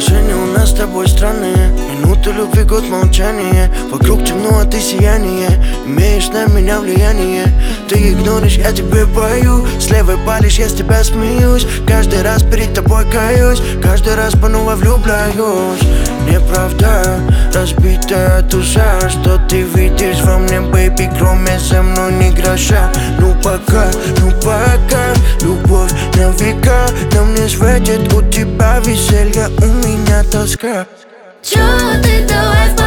Отношения у нас с тобой странные. Минуты любви, год молчания. Вокруг темно, а ты сияние. Имеешь на меня влияние. Ты игноришь, я тебе пою. С левой палишь, я с тебя смеюсь. Каждый раз перед тобой каюсь. Каждый раз по новой влюбляюсь. Неправда, разбитая душа. Что ты видишь во мне, бэйби, кроме со мной ни гроша. Ну пока, любовь на века. Нам не светит, у тебя веселье, у меня тоска. Чё ты, давай